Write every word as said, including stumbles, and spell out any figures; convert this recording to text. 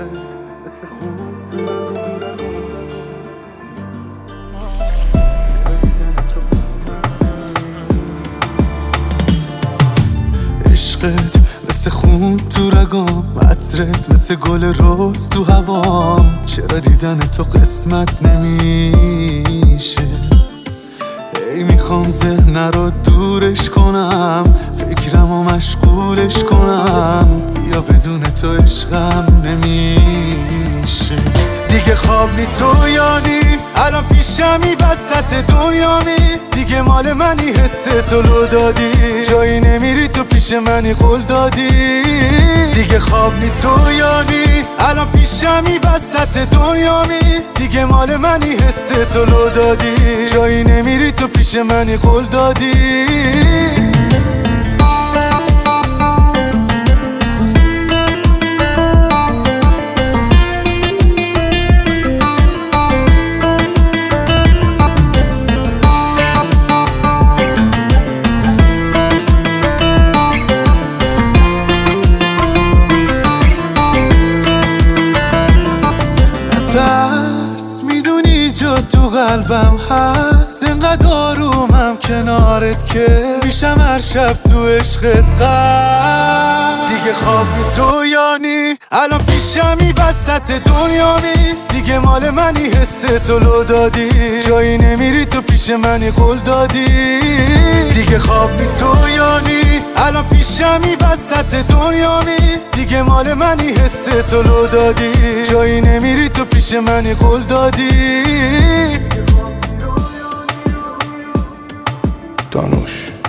عشقت مثل خون تو رگام، عطرت مثل گل روز تو هوام. چرا دیدن تو قسمت نمیشه؟ ای میخوام ذهن رو دورش کنم، فکرم و مشغولش کنم. بیا بدون تو عشقم نمیشه. دیگه خواب نیست رویانی، الان پیشمی وسط دنیامی. دیگه مال منی، حس تو لو دادی، جایی نمیری تو پیش منی قول دادی. دیگه خواب نیست رویانی، الان پیشمی وسط دنیامی. دیگه مال منی، حس تو لو دادی، جایی نمیری تو پیش منی قول دادی. ترس میدونی جا تو قلبم هست، انقدر آرومم کنارت که میشم هر شب تو عشقت غرق. دیگه خواب نیست رویانی، الان پیشمی وسط دنیامی. دیگه مال منی، حس تو لو دادی، جایی نمیری تو پیش منی قول دادی. دیگه خواب نیست رویانی، الان پیشمی وسط دنیامی. دیگه مال منی، حس تو لو دادی، جایی نمیری تو پیش منی قول دادی. دانوش